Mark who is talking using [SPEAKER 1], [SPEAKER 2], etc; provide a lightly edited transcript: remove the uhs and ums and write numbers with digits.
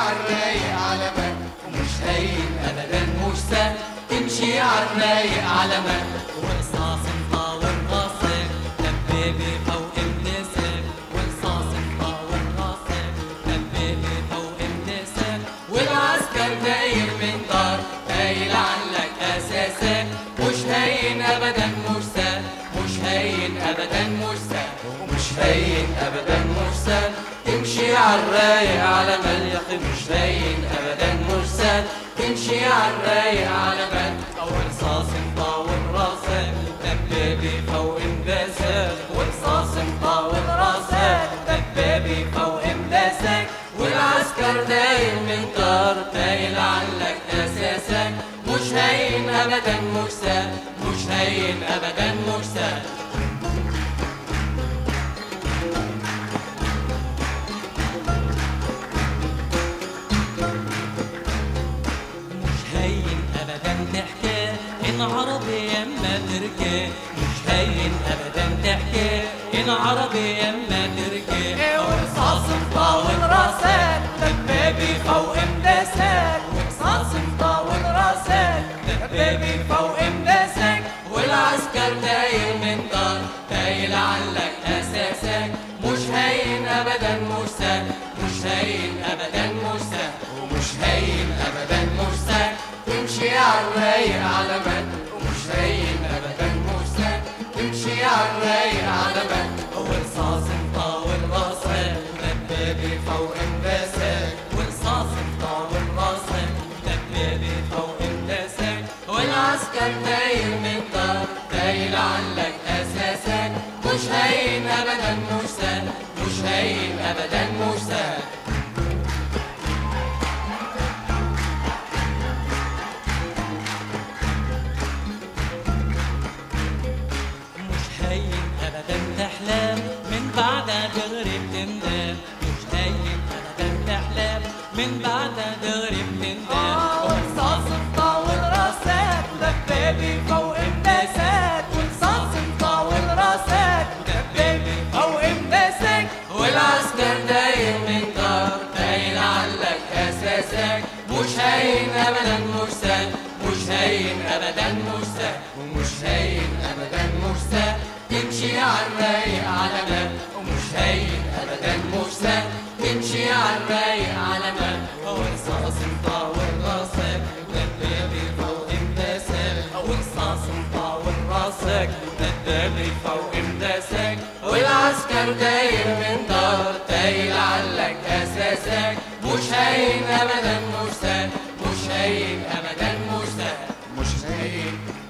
[SPEAKER 1] عالرايق على مهل، ومش هين ابدا مش سهل تمشي عالرايق على مهل.
[SPEAKER 2] ورصاص مطاول راسك دبابة فوق النسك، ورصاص مطاول راسك دبابة فوق النسك،
[SPEAKER 1] والعسكر داير من دار قايل عنك اساسك. مش هين ابدا مش سهل، مش هين ابدا مش سهل، ومش هين ابدا مش سهل تمشي عالرايق على مهل. يا اخي مش هين ابدا مش سهل تمشي عالرايق على مهل.
[SPEAKER 2] ورصاص مطاول راسك دبابة فوق النسك، ورصاص مطاول راسك دبابة فوق النسك،
[SPEAKER 1] والعسكر داير من دار قايل عنك اساسك. مش هين ابدا مش سهل، مش هين ابدا مش سهل.
[SPEAKER 2] هين ابدا تحكي ان عربي يما تركي، مش هين ابدا تحكي ان عربي يما تركي.
[SPEAKER 1] ورصاص مطاول راسك دبابة فوق مداسك، ورصاص مطاول راسك دبابة فوق مداسك، والعسكر داير من دار قايل عنك اساسك. مش هين ابدا مش سهل، مش هين ابدا مش سهل، ومش هين ابدا مش سهل تمشي عالرايق على مهل. ومش هين ابدا مش سهل تمشي عالرايق على مهل.
[SPEAKER 2] ورصاص مطاول راسك دبابة فوق النسك، ورصاص مطاول راسك دبابة فوق النسك،
[SPEAKER 1] والعسكر داير من دار قايل عنك اساسك. مش هين ابدا مش سهل، مش هين ابدا مش سهل.
[SPEAKER 2] مش هين ابدا تحلم من بعدها دغري بتندم، مش هين ابدا تحلم من بعدها دغري بتندم.
[SPEAKER 1] ورصاص مطاول راسك دبابة فوق مداسك، ورصاص مطاول راسك دبابة فوق مداسك، والعسكر داير من دار قايل عنك اساسك. مش هين ابدا مش سهل، مش هين ابدا مش سهل، ومش هين ابدا مش سهل تمشي عالرايق على مهل. ومش هين ابدا مش سهل تمشي عالرايق على مهل.
[SPEAKER 2] ورصاص مطاول راسك دبابة فوق النسك، ورصاص مطاول راسك دبابة فوق النسك،
[SPEAKER 1] والعسكر داير من دار قايل عنك اساسك. مش هين ابدا مش سهل، مش هين ابدا مش سهل، مش هين